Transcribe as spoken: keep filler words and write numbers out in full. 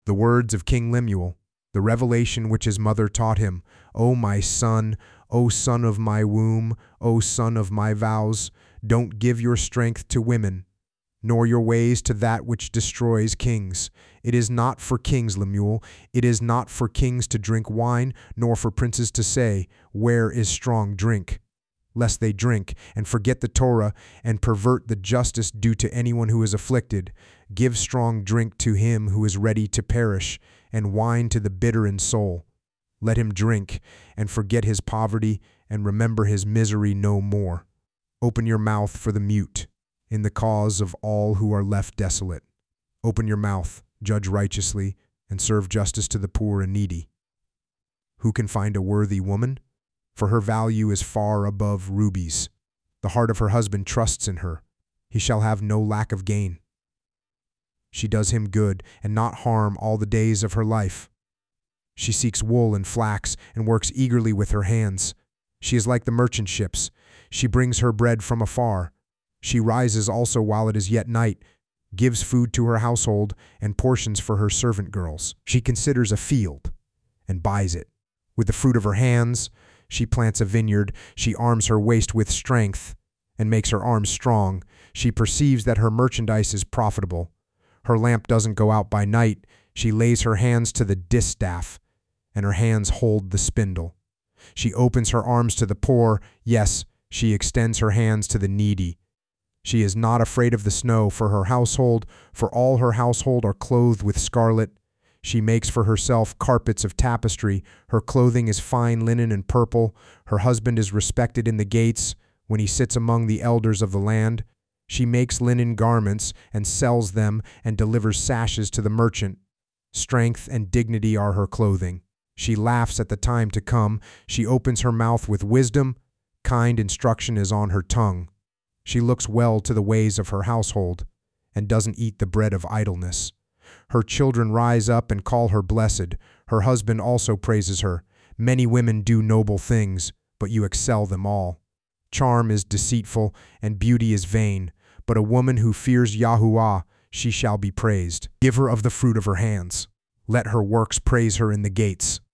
The words of King Lemuel, the revelation which his mother taught him. O my son, O son of my womb, O son of my vows, don't give your strength to women, nor your ways to that which destroys kings. It is not for kings, Lemuel, it is not for kings to drink wine, nor for princes to say, where is strong drink? Lest they drink and forget the Torah and pervert the justice due to anyone who is afflicted. Give strong drink to him who is ready to perish, and wine to the bitter in soul. Let him drink and forget his poverty and remember his misery no more. Open your mouth for the mute, in the cause of all who are left desolate. Open your mouth, judge righteously, and serve justice to the poor and needy. Who can find a worthy woman? For her value is far above rubies. The heart of her husband trusts in her. He shall have no lack of gain. She does him good and not harm all the days of her life. She seeks wool and flax and works eagerly with her hands. She is like the merchant ships. She brings her bread from afar. She rises also while it is yet night, gives food to her household and portions for her servant girls. She considers a field and buys it. With the fruit of her hands, she plants a vineyard. She arms her waist with strength and makes her arms strong. She perceives that her merchandise is profitable. Her lamp doesn't go out by night. She lays her hands to the distaff, and her hands hold the spindle. She opens her arms to the poor. Yes, she extends her hands to the needy. She is not afraid of the snow for her household, for all her household are clothed with scarlet. She makes for herself carpets of tapestry. Her clothing is fine linen and purple. Her husband is respected in the gates when he sits among the elders of the land. She makes linen garments and sells them and delivers sashes to the merchant. Strength and dignity are her clothing. She laughs at the time to come. She opens her mouth with wisdom. Kind instruction is on her tongue. She looks well to the ways of her household and doesn't eat the bread of idleness. Her children rise up and call her blessed. Her husband also praises her. Many women do noble things, but you excel them all. Charm is deceitful and beauty is vain, but a woman who fears Yahuwah, she shall be praised. Give her of the fruit of her hands. Let her works praise her in the gates.